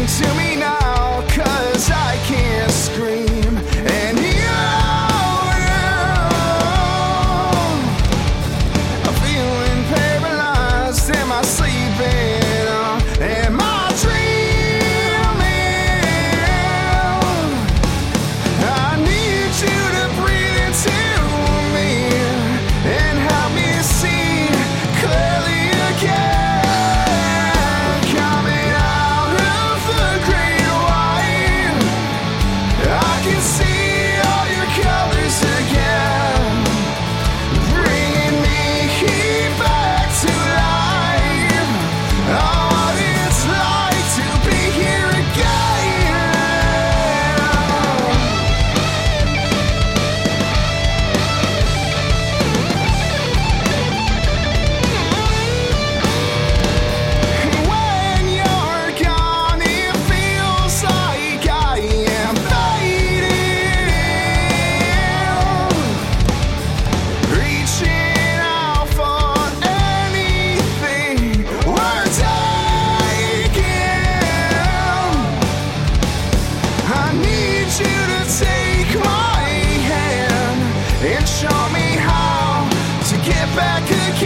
to me now, 'cause I can't scream and I'm feeling paralyzed. Am I sleeping? Am I dreaming? I need you to breathe into me and help me see clearly again. Coming out of the great white, I can see all your colors again, bringing me back to life. Oh, what it's like to be here again. When you're gone, it feels like I am fading, reaching out for anything we're taking. I need you to take my hand and show me how to get back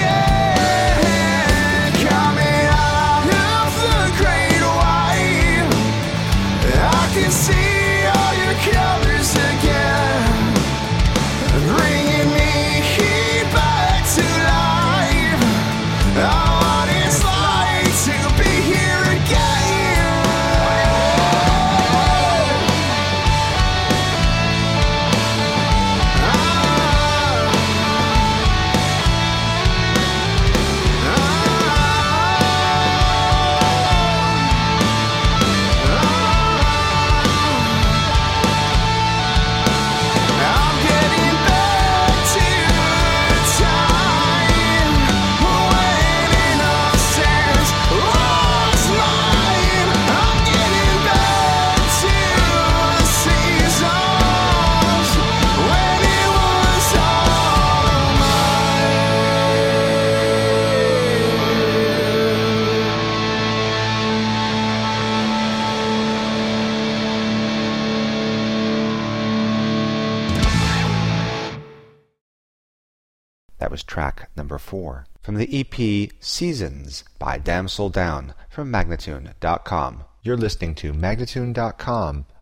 again. Coming out of the great white, I can see all your colors again, bringing me back to life. Oh, what it's like to be here again. I'm getting back to time when innocence was mine. I'm getting back to the seasons when it was all That was track number 4 from the EP Seasons by Damsel Down from Magnatune.com. You're listening to Magnatune.com,